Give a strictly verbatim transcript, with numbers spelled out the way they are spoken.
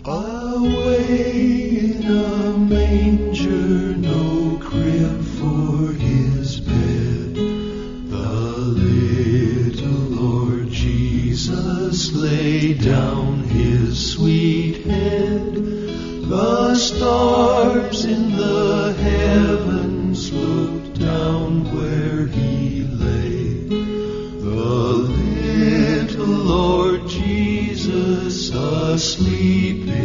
Away in a manger, no crib for his bed, the little Lord Jesus laid down his sweet head. The stars in the heavens looked down where he lay. The little Lord Jesus asleep